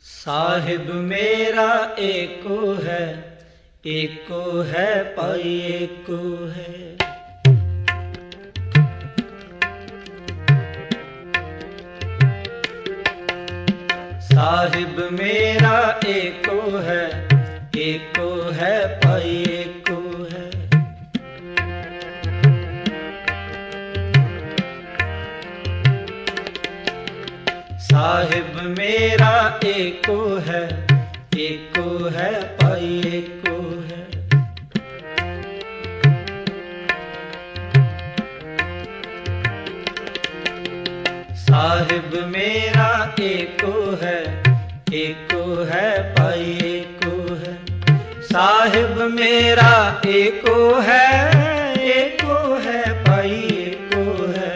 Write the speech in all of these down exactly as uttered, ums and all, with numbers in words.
साहिब मेरा एको है, एको है पाई एको है। साहिब मेरा एको है, एको है पाई एको है। साहिब मेरा एको है, एको है पाई एको है। साहिब मेरा एको है, एको है पाई एको है। साहिब मेरा एको है, एको है पाई एको है।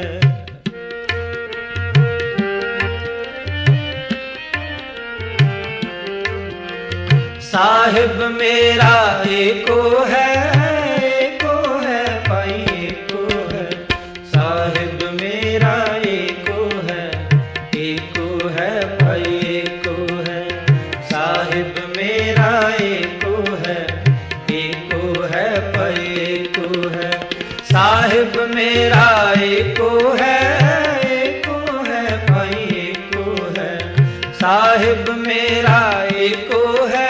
साहिब मेरा एको है, एको है पाई एको है। साहिब मेरा एको है, एको है पाई एको है। साहिब मेरा एको है, एको है पाई एको है। साहिब मेरा एको है, एको है पाई एको है। साहिब मेरा एको है,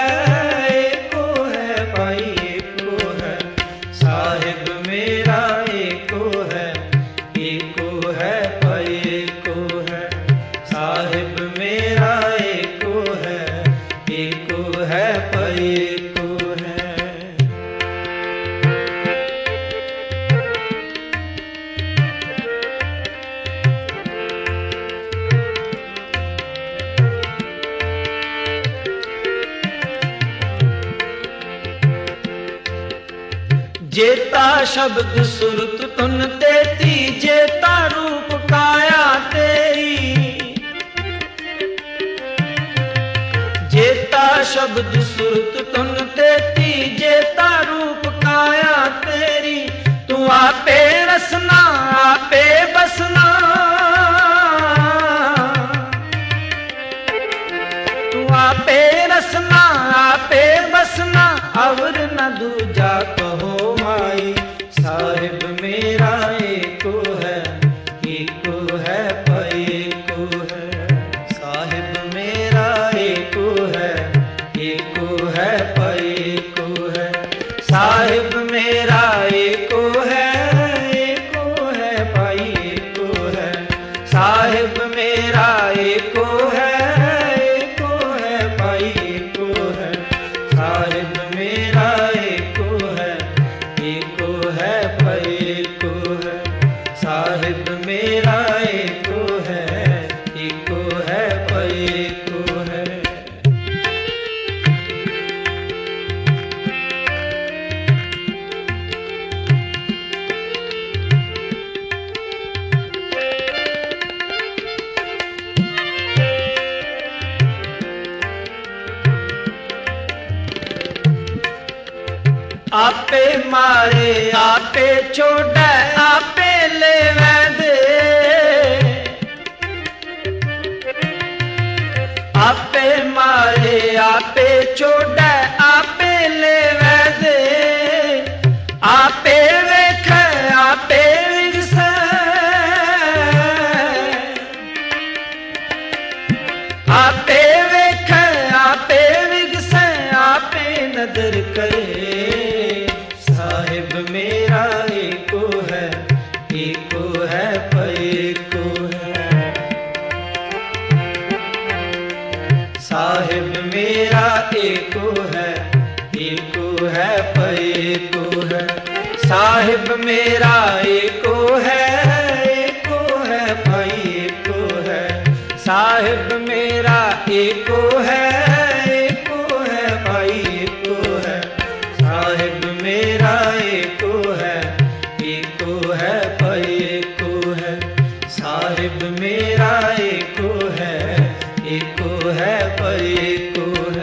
जेता शब्द सुरत तुन तेती, जेता रूप काया तेरी। जेता शब्द सुरत तुन तेती, जेता रूप काया तेरी। तू आपे रसना आपे बसना, तू आपे रसना आपे बसना, अवर न दूजा कहो माई। साहिब मेरा एको है, एको है पाई एको है। साहिब मेरा एको है, एको है पाई एको है। साहिब मेरा एको है, एको है पाई एको है। साहिब मेरा एको है, एको है पाई एको है। साहिब मेरा एको है, एको है पाई एको है। साहिब मेरा एको है, एको है पाई एको है। आपे मारे आपे छोड़े, आपे लेवे दे। आपे मारे आपे छोड़े, आपे लेवे दे। आपे वेख आपे विगसे, आपे वेख आपे विगसे, आपे नजर करे। साहिब मेरा एको है, एको है पाई एको है। साहिब मेरा एको है, एको है पाई एको है। साहिब मेरा एको है, एको है पाई एको है। साहिब मेरा एको है, एको है पाई एको है। साहिब मेरा एको है, एको है पाई एको है। साहिब मेरा एको है, एको है पाई एको है।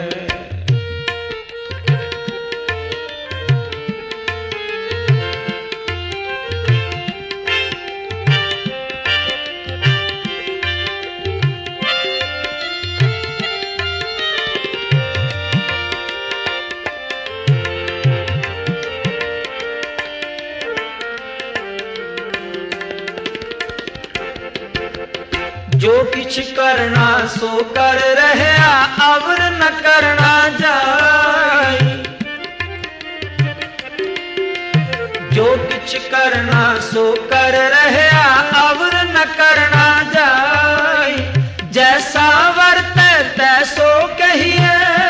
किछ करना सो कर रहया अवर न करना जाई। जो किछ करना सो कर रहया अवर न करना जाई। जैसा वर्तै तैसो कहिए,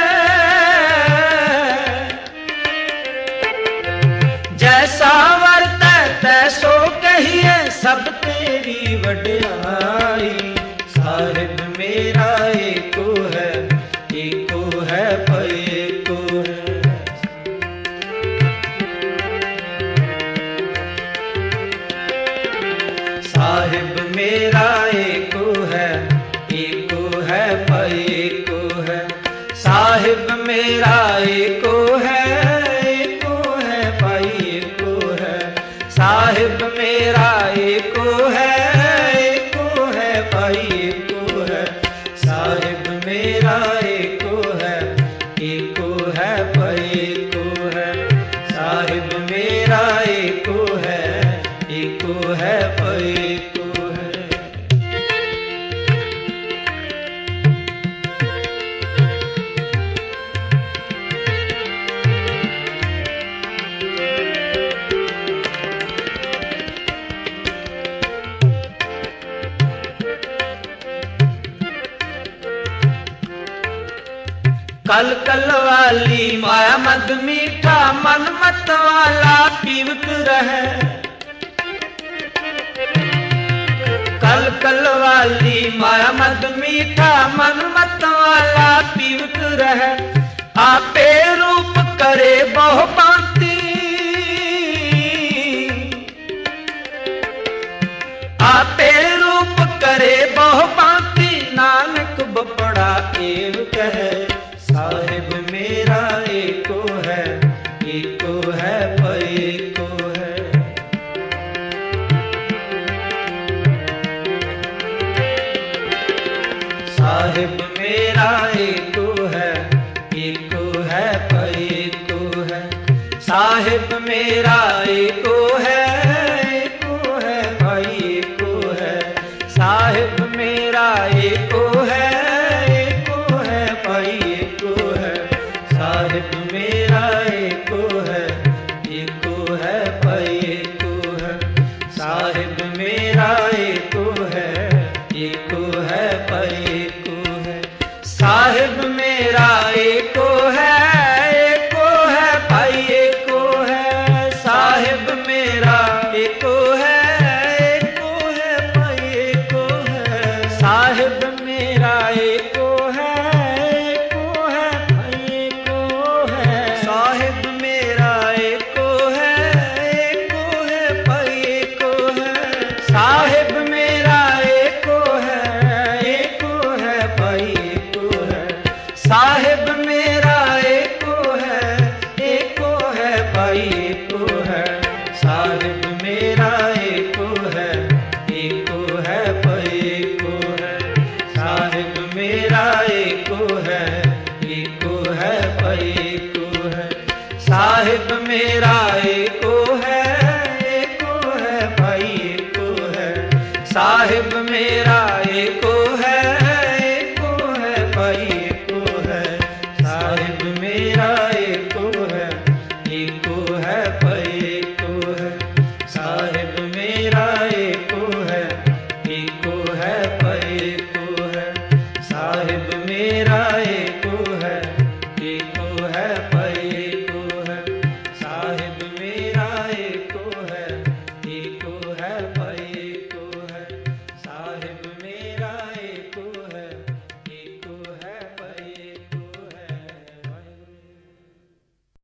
जैसा वर्तै तैसो कहिए सब तेरी वड्याई। साहिब मेरा एको है, एको है भाई एको है। साहिब मेरा एको है, एको है भाई एको है। साहिब मेरा एको है, एको है भाई एको है। साहिब मेरा एको है, एको है भाई एको है। साहिब मेरा एको है, एको है भाई एको है। साहिब मेरा एको है, एको है भाई एको है। कल कल वाली माया मद मीठा मन मत वाला पीवत रहे। कल कल वाली माया मद मीठा मन मत वाला पीवत रहे। आपे रूप करे बहु भांति, आपे रूप करे बहु भांति। नानक बपड़ा एव कहे साहिब मेरा एको है, एको है भाई एको है। साहिब मेरा एको है, एको है भाई एको है। साहिब मेरा एको है, एको है भाई एको है। साहिब मेरा एको है, एको है भाई एको है। साहिब मेरा एको है, एको है भाई एको है। साहिब मेरा एको है, एको है भाई एको है। साहिब मेरा एको है, एको है भाई एको है। साहिब मेरा एको है, एको है भाई एको है। साहिब मेरा एको है, एको है भाई एको है। साहिब मेरा एको है, एको है भाई एको है। साहिब मेरा एको है, एको है भाई एको है। साहिब मेरा एको है, एको है भाई एको है। साहिब मेरा एको है, एको है भाई एको है। साहिब मेरा एको है, एको है भाई एको है। साहिब मेरा